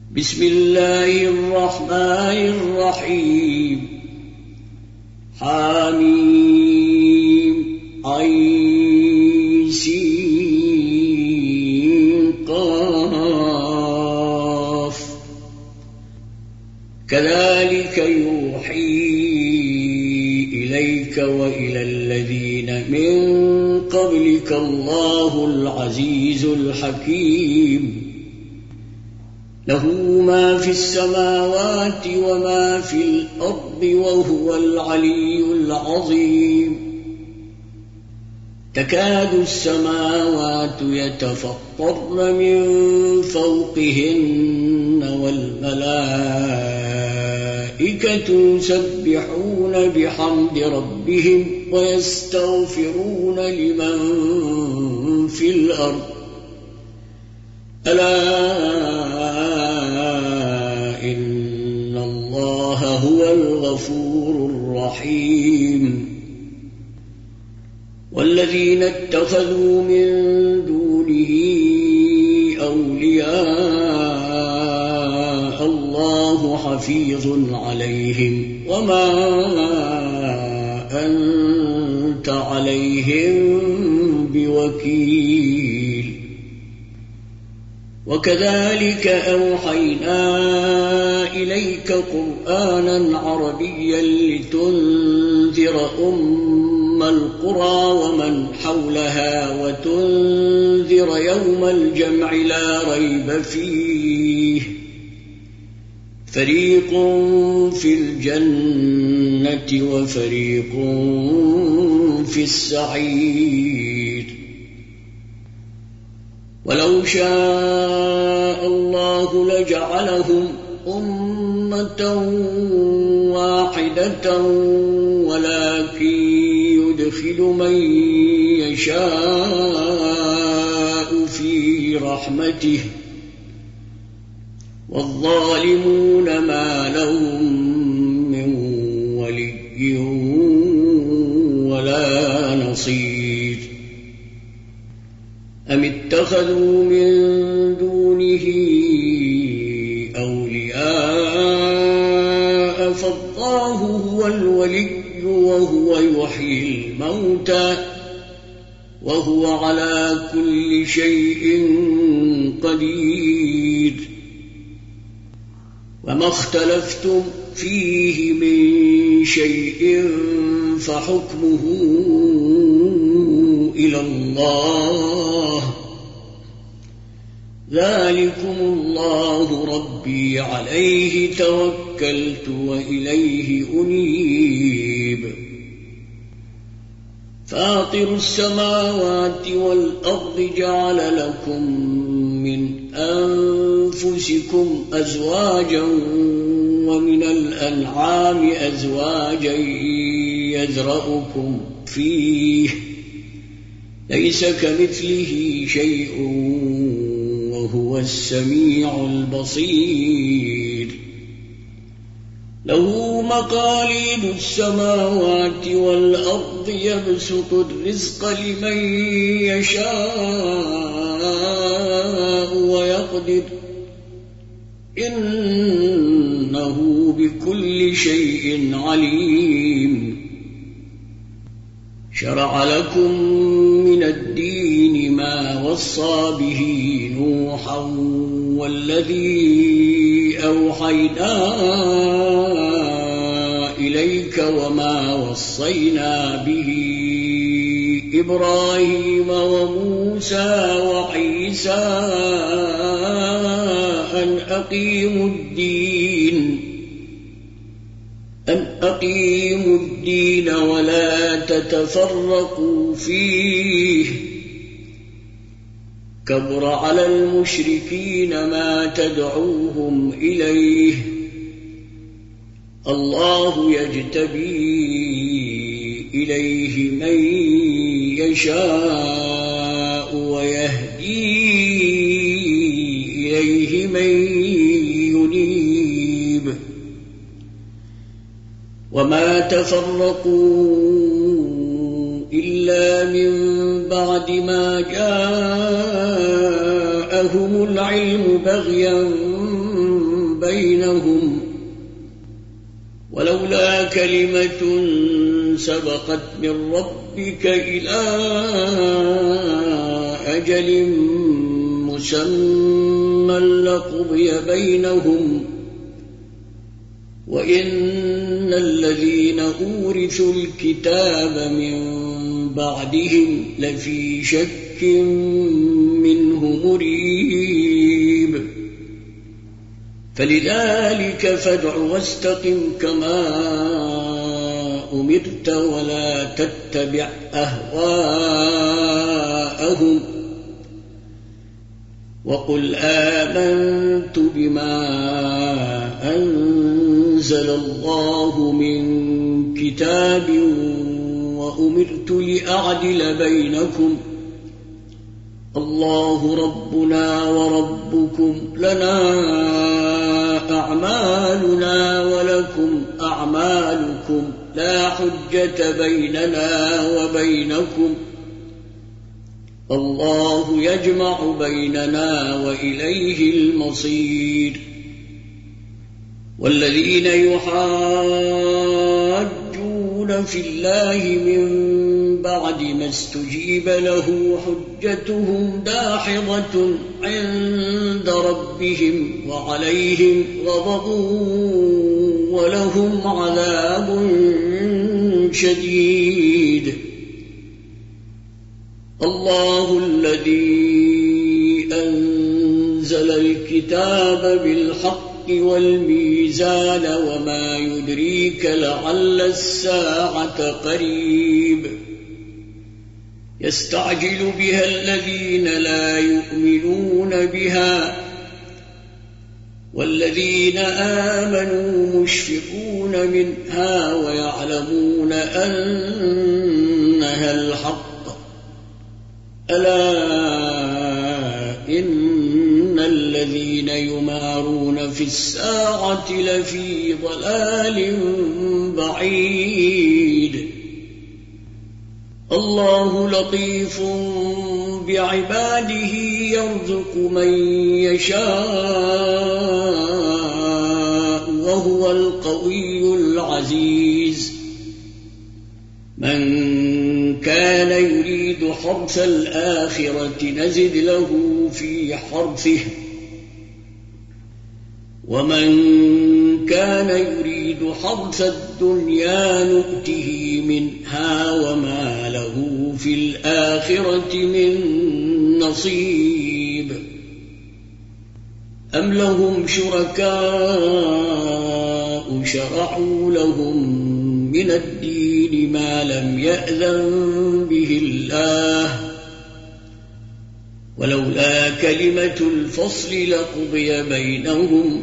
بسم الله الرحمن الرحيم حميم عين سين قاف كذلك يوحي إليك وإلى الذين من قبلك الله العزيز الحكيم له ما في السماوات وما في الأرض وهو العلي العظيم تكاد السماوات يتفطرن من فوقهن والملائكة يسبحون بحمد ربهم ويستغفرون لمن في الأرض ألا إن الله هو الغفور الرحيم والذين اتخذوا من دونه أولياء الله حفيظ عليهم وما أنت عليهم بوكيل وكذلك أوحينا إليك قرآنا عربيا لتنذر أم القرى ومن حولها وتنذر يوم الجمع لا ريب فيه فريق في الجنة وفريق في السعير ولو شاء الله لجعلهم أمة واحدة ولكن يدخل من يشاء في رحمته والظالمون ما لهم من ولي ولا نصير أم اتخذوا من دونه أولياء فالله هو الولي وهو يحيي الموتى وهو على كل شيء قدير وما اختلفتم فيه من شيء فحكمه إلى الله ذلكم الله ربي عليه توكلت وإليه أنيب فاطر السماوات والأرض جعل لكم من أنفسكم أزواجا ومن الأنعام أزواجا يذرأكم فيه ليس كمثله شيء وهو السميع البصير له مقاليد السماوات والأرض يبسط الرزق لمن يشاء ويقدر إنه بكل شيء عليم شرع لكم من الدين ما وصى به نوحا والذي أوحينا إليك وما وصينا به إبراهيم وموسى وعيسى أن أقيموا الدين ولا تتفرقوا فيه كبر على المشركين ما تدعوهم إليه الله يجتبي إليه من يشاء ويهدي إليه من ينيب وما تفرقوا إلا من بعد ما جاءهم آتاهم العلم بغيا بينهم ولولا كلمة سبقت من ربك إلى أجل مسمى لقضي بينهم وإن الذين أورثوا الكتاب من بعدهم لفي شك منه مريب فلذلك فادع واستقم كما أمرت ولا تتبع أهواءهم وقل آمنت بما أنزل الله من كتاب وأمرت لأعدل بينكم الله ربنا وربكم لنا أعمالنا ولكم أعمالكم لا حجة بيننا وبينكم الله يجمع بيننا وإليه المصير والذين يحاجون في الله من بعد ما استجيب له حجتهم داحضة عند ربهم وعليهم غضب ولهم عذاب شديد الله الذي أنزل الكتاب بالحق والميزان وما يدريك لعل الساعة قريب يستعجل بها الذين لا يؤمنون بها والذين آمنوا مشفقون منها ويعلمون أنها الحق ألا إن الذين يمارون في الساعة لفي ضلال بعيد الله لطيف بعباده يرزق من يشاء وهو القوي العزيز من كان يريد حرث الآخرة نزد له في حرثه ومن كان يريد حرث الدنيا نؤته منها وما له في الآخرة من نصيب أم لهم شركاء شرعوا لهم من الدين ما لم يأذن به الله ولولا كلمة الفصل لقضي بينهم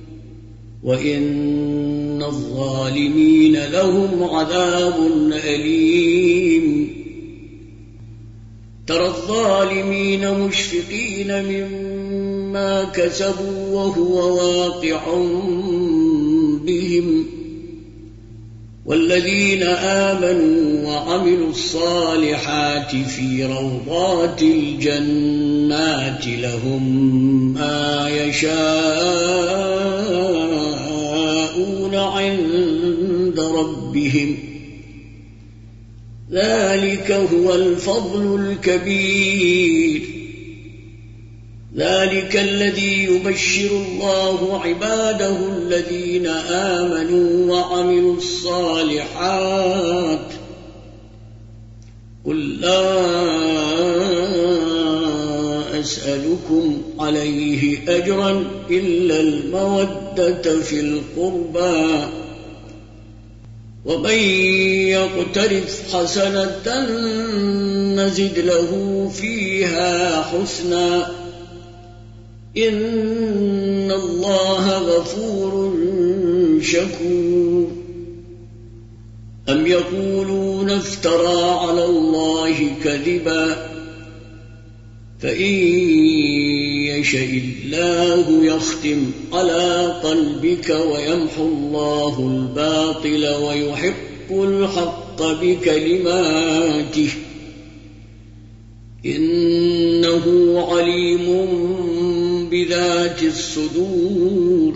وإن الظالمين لهم عذاب أليم ترى الظالمين مشفقين مما كسبوا وهو واقع بهم والذين آمنوا وعملوا الصالحات في روضات الجنات لهم ما يشاءون عند ربهم ذلك هو الفضل الكبير ذلك الذي يبشر الله عباده الذين آمنوا وعملوا الصالحات قل لا أسألكم عليه أجرا إلا المودة في القربى ومن يقترف حسنة نزد له فيها حسنا إن الله غفور شكور أم يقولون افترى على الله كذبا فإن يشاء الله يختم على قلبك ويمحو الله الباطل ويحق الحق بكلماته إنه عليم ذات الصدور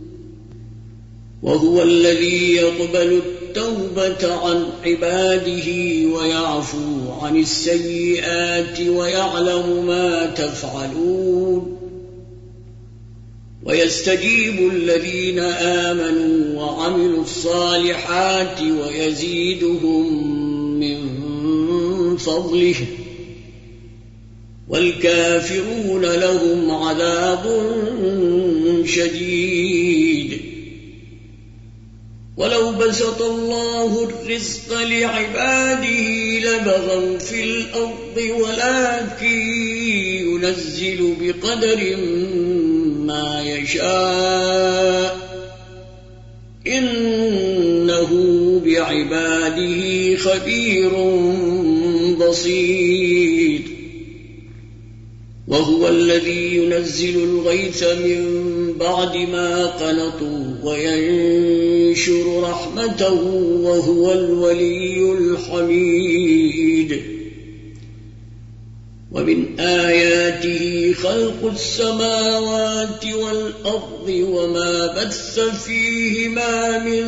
وهو الذي يقبل التوبة عن عباده ويعفو عن السيئات ويعلم ما تفعلون ويستجيب الذين آمنوا وعملوا الصالحات ويزيدهم من فضله والكافرون لهم عذاب شديد ولو بسط الله الرزق لعباده لبغوا في الأرض ولكن ينزل بقدر ما يشاء إنه بعباده خبير بصير وهو الذي ينزل الغيث من بعد ما قنطوا وينشر رحمته وهو الولي الحميد ومن آياته خلق السماوات والأرض وما بث فيهما من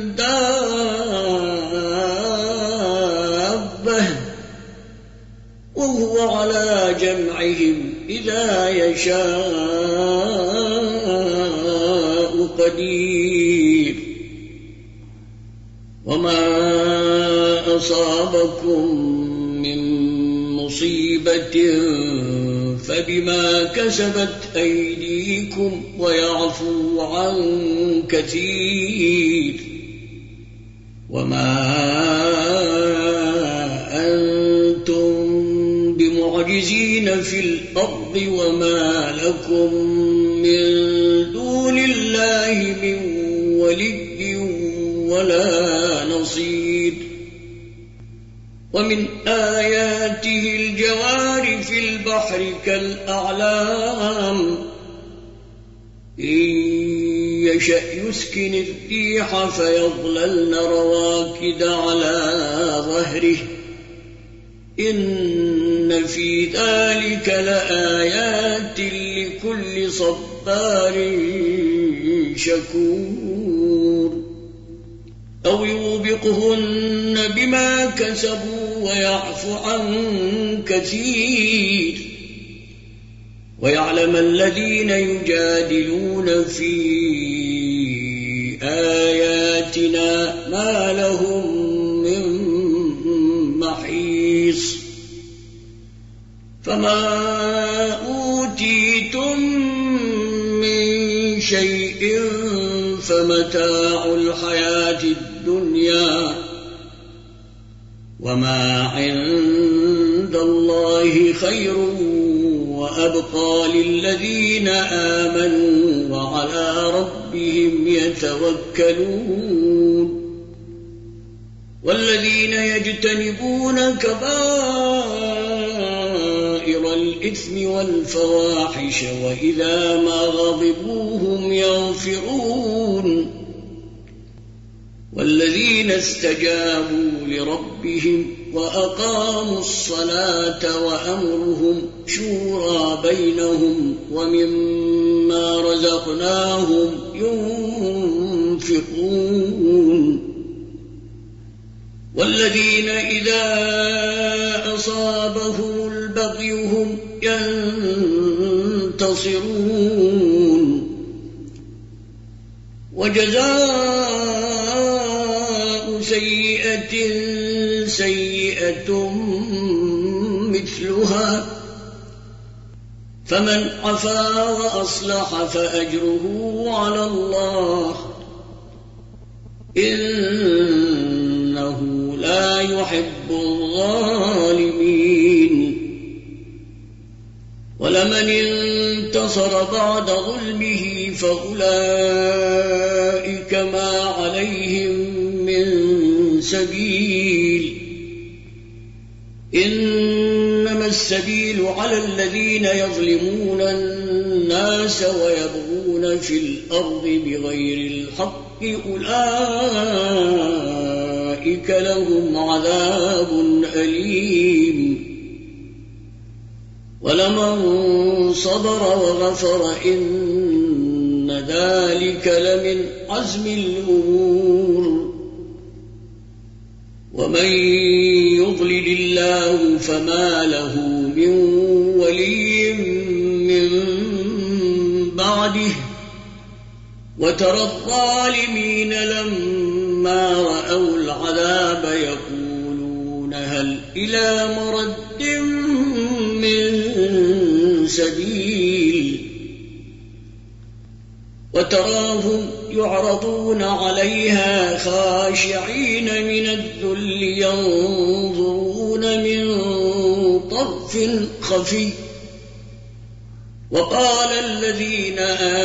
دابة وهو على جمعهم إذا يشاء قدير وما أصابكم من مصيبة فبما كسبت أيديكم ويعفو عن كثير وما أنتم بمعجزين في الأرض وما لكم من دون الله من ولي ولا نصير ومن آياته الجوار في البحر كالأعلام إن يشأ يسكن الريح فيظللن رواكد على ظهره إن في ذلك لآيات لكل صبار شكور أو يوبقهن بما كسبوا ويعفو عن كثير ويعلم الذين يجادلون في آياتنا ما لهم من محيص فما أوتيتم من شيء فمتاع الحياة الدنيا وما عند الله خير وأبقى للذين آمنوا وعلى ربهم يتوكلون والذين يجتنبون كبائر الإثم والفواحش وإذا ما غضبوا هم يغفرون والذين استجابوا لربهم وأقاموا الصلاة وأمرهم شورى بينهم ومما رزقناهم ينفقون والذين إذا أصابهم البغي هم ينتصرون وجزاء سيئة سيئة مثلها فمن عفا وأصلح فأجره على الله إنه لا يحب الظالمين ولمن انتصر بعد ظلمه فأولئك ما عليهم من سبيل إنما السبيل على الذين يظلمون الناس ويبغون في الأرض بغير الحق أولئك لهم عذاب أليم ولمن صبر وغفر إن ذلك لمن عزم الأمور ومن يضلل الله فما له من ولي من بعده وترى الظالمين لما رأوا العذاب يقولون هل إلى مرد من سبيل وتراهم يعرضون عليها خاشعين من الذل ينظرون من طرف خفي وقال الذين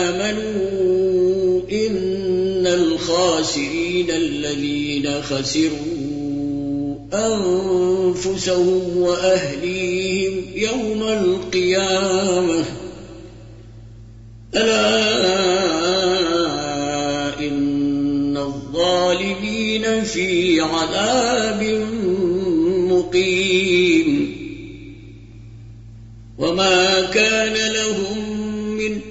آمنوا إن الخاسرين الذين خسروا أنفسهم وأهليهم يوم القيامة ألا إن الظالمين في عذاب مقيم وما كان لهم من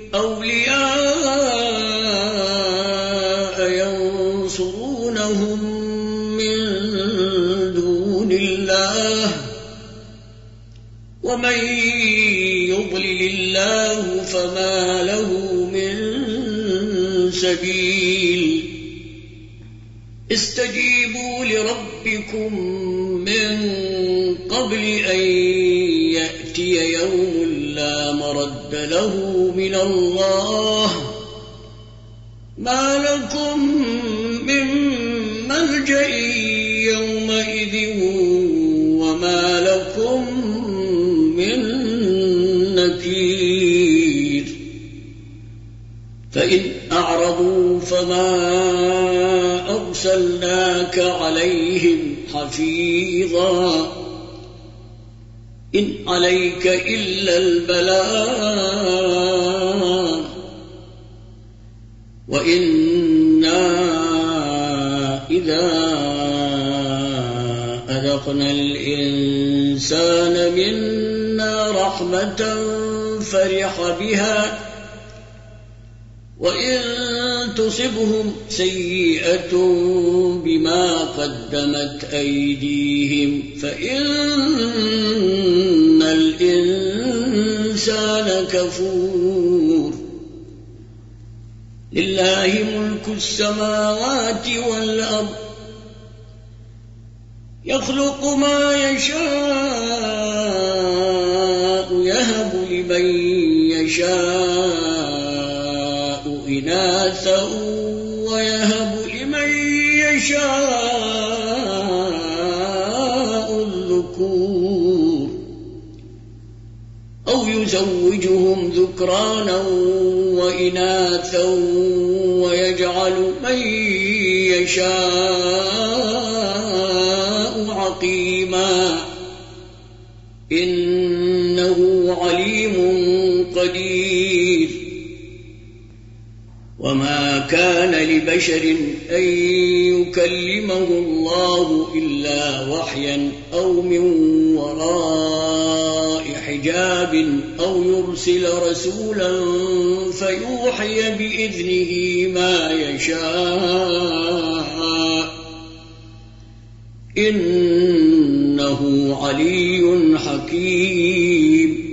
أولياء ينصرونهم من دون الله ومن يضلل الله فما له من سبيل استجيبوا لربكم من قبل أن يأتي يوم لا مرد له من الله ما لكم من ملجأ يومئذ وما لكم من نكير فإن أعرضوا فما أرسلناك عليهم حفيظا إن عليك إلا البلاغ وإنا إذا أذقنا الإنسان منا رحمة فرح بها وإن تصبهم سيئة بما قدمت أيديهم فإن الإنسان كفور لله ملك السماوات والأرض يخلق ما يشاء يهب لمن يشاء إناثا ويهب لمن يشاء الذكور أو يزوجهم ذكرانا وإناثا ويجعل من يشاء عقيما إنه عليم قدير وما كان لبشر أن يكلمه الله إلا وحيا أو من وراء حجاب أو يرسل رسولا فيوحي بإذنه ما يشاء إنه علي حكيم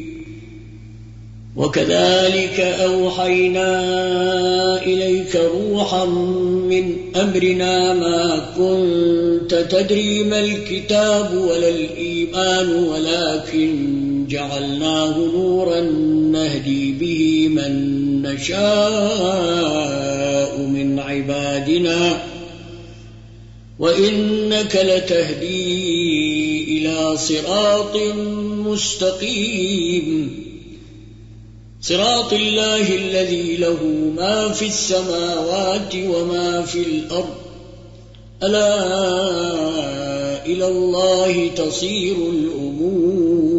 وكذلك أوحينا إليك روحا من أمرنا ما كنت تدري ما الكتاب ولا الإيمان ولكن جعلناه نورا نهدي به من نشاء من عبادنا وإنك لتهدي إلى صراط مستقيم صراط الله الذي له ما في السماوات وما في الأرض ألا إلى الله تصير الأمور